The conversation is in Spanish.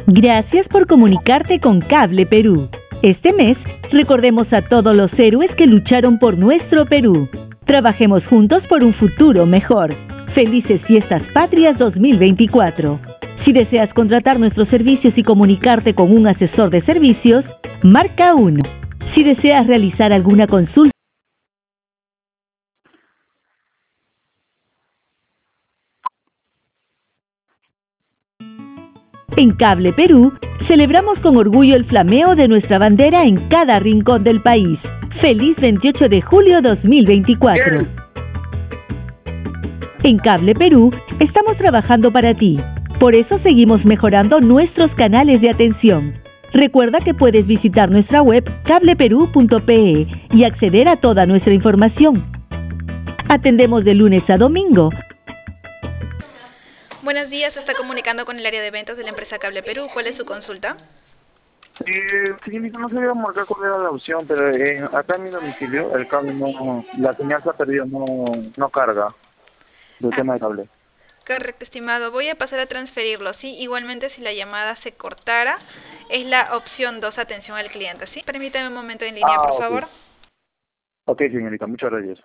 Gracias por comunicarte con Cable Perú. Este mes, recordemos a todos los héroes que lucharon por nuestro Perú. Trabajemos juntos por un futuro mejor. Felices Fiestas Patrias 2024. Si deseas contratar nuestros servicios y comunicarte con un asesor de servicios, marca 1. Si deseas realizar alguna consulta, en Cable Perú, celebramos con orgullo el flameo de nuestra bandera en cada rincón del país. ¡Feliz 28 de julio 2024! En Cable Perú, estamos trabajando para ti. Por eso seguimos mejorando nuestros canales de atención. Recuerda que puedes visitar nuestra web cableperú.pe y acceder a toda nuestra información. Atendemos de lunes a domingo. Buenos días, se está comunicando con el área de ventas de la empresa Cable Perú. ¿Cuál es su consulta? Señorita, no sabía marcar cuál era la opción, pero acá en mi domicilio el cable no, la señal se ha perdido, no carga del Ah, tema de cable. correcto, estimado. Voy a pasar a transferirlo, ¿sí? Igualmente, si la llamada se cortara, es la opción 2, atención al cliente, ¿sí? Permítame un momento en línea, por Ok. favor. Ok, señorita, muchas gracias.